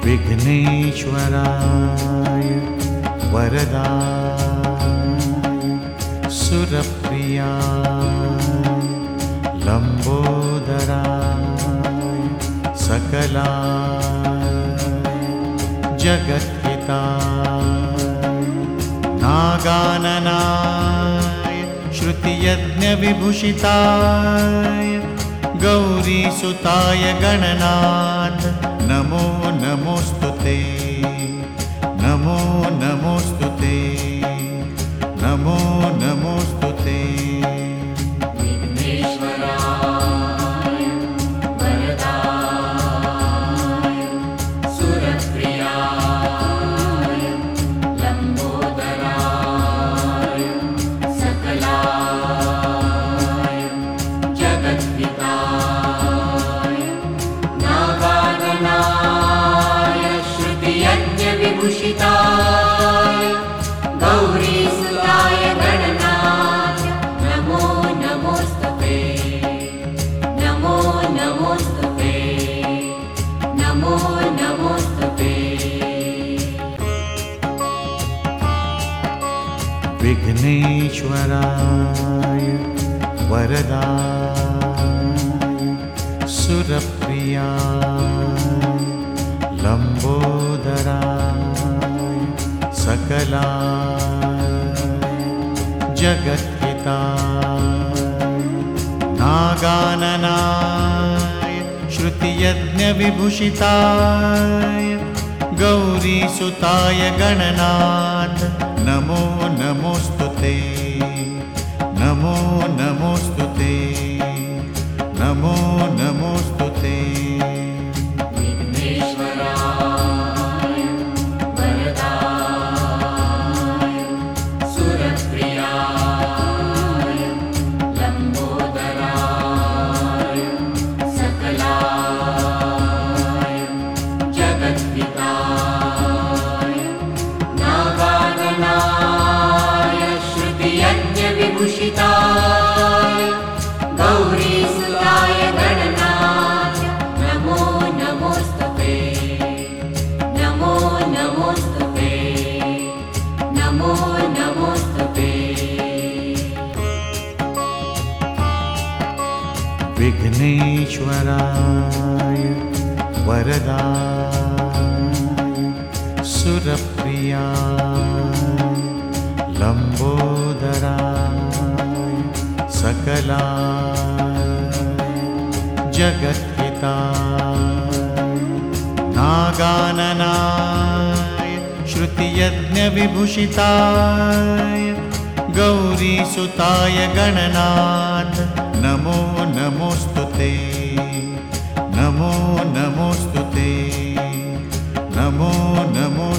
विघ्नेश्वराय वरदाय सुरप्रियाय लंबोदराय सकलाय जगद्हिताय नागाननाय श्रुतियज्ञविभूषिताय गौरीसुताय गणनाथ नमो नमोस्तुते नमो नमोस्तुते नमो नमोस्तुते। विघ्नेश्वराय वरदाय सुरप्रियाय लंबोदराय सकलाय जगद्हिताय नागाननाय श्रुतियज्ञविभूषिताय गौरीसुताय गणनाथ नमो नमोस्तुते नमो नमोस्तुते नमो नमोस्तुते। विघ्नेश्वराय वरदाय सुरप्रियाय लंबोदराय सकलाय जगद्हिताय नागाननाय श्रुतियज्ञविभूषिताय गौरीसुताय गणनाथ नमो नमोस्तुते नमो नमोस्तुते नमो नमोस्तुते। विघ्नेश्वराय वरदाय सुरप्रियाय लंबोदराय सकलाय जगद्हिताय नागाननाय श्रुतियज्ञविभूषिताय गौरीसुताय गणनाथ नमो नमोस्तुते नमो नमोस्तुते नमो नमोस्तुते। विघ्नेश्वराय वरदाय सुरप्रियाय लंबोदराय सकलाय जगद्हिताय नागाननाय श्रुतियज्ञविभूषिताय गौरीसुताय गणनाथ नमो नमोस्तुते नमो नमोस्तुते नमो नमो